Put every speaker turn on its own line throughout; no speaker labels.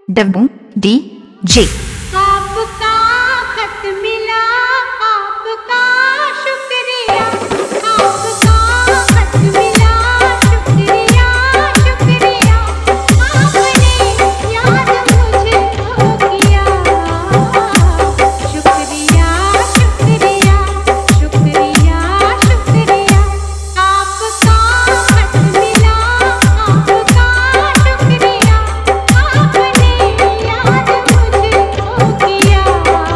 डब्बू DJ।
आपका खत मिला, आपका शुक्रिया, आपका खत मिला, शुक्रिया शुक्रिया, आपने याद मुझको किया, शुक्रिया शुक्रिया शुक्रिया शुक्रिया, आपका खत मिला, आपका शुक्रिया, आपने याद मुझको किया,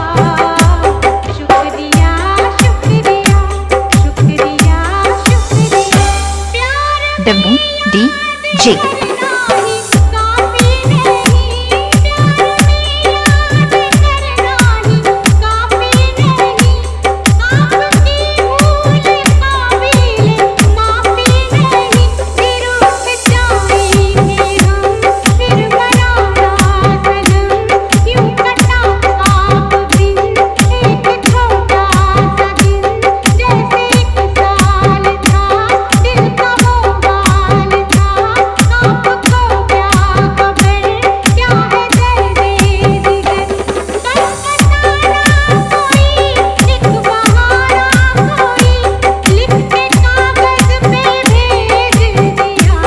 शुक्रिया शुक्रिया शुक्रिया शुक्रिया, प्यार
डब्बू DJ।
करना ही काफी नहीं, प्यार में याद करना ही काफी नहीं, आपकी भूल काबिल माफी नहीं, फिर उठ जाएंगे हम, फिर बनाना सनम, यूं कटा आप बिन एक छोटा सा दिन, जैसे एक साल था दिल का वो हाल था, आपको क्या खबर, क्या है दर्द दिगर, कलकत्ता कोई एक बहारा कोई लिख के कागज पे भेज दिया,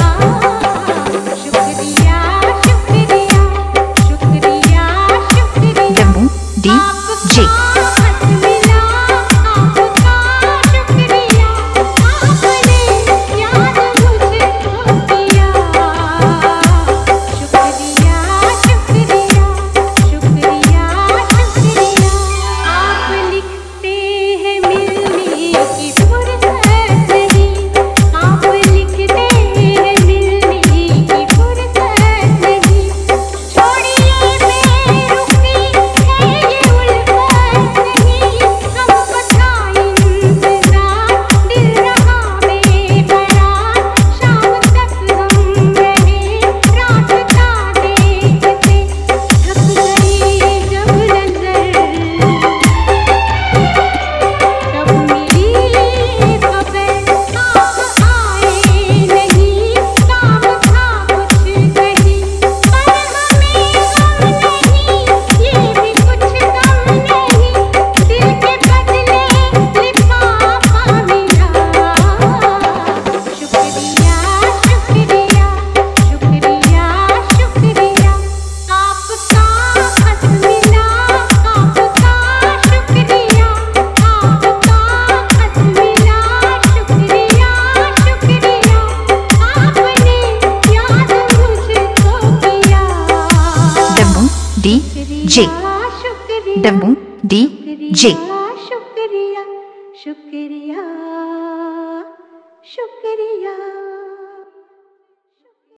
शुक्रिया शुक्रिया शुक्रिया शुक्रिया,
डब्बू DJ।
आपका खत मिला, आपका शुक्रिया, आपने याद मुझको किया, शुक्रिया शुक्रिया शुक्रिया शुक्रिया, आप लिखते हैं मिलने की फुर्सत नहीं, आप लिखते हैं मिलने की फुर्सत नहीं, छोड़िए बेरुखी है ये उल्फत नहीं, हमको था इंतजार, दिल रहा बेकरार, शाम तक हम रहे रात का देखते, थक गई जब नजर तब मिली खबर, आप आए नहीं, काम था कुछ कहीं, पर हमें गम नहीं, ये भी कुछ कम नहीं, दिल के बदले लिफाफा मिला, शुक्रिया शुक्रिया शुक्रिया शुक्रिया, आपका खत मिला, आपका शुक्रिया, आपका खत मिला, शुक्रिया शुक्रिया, आपने याद मुझको किया,
डब्बू DJ।
शुक्रिया
डब्बू DJ।
शुक्रिया शुक्रिया शुक्रिया।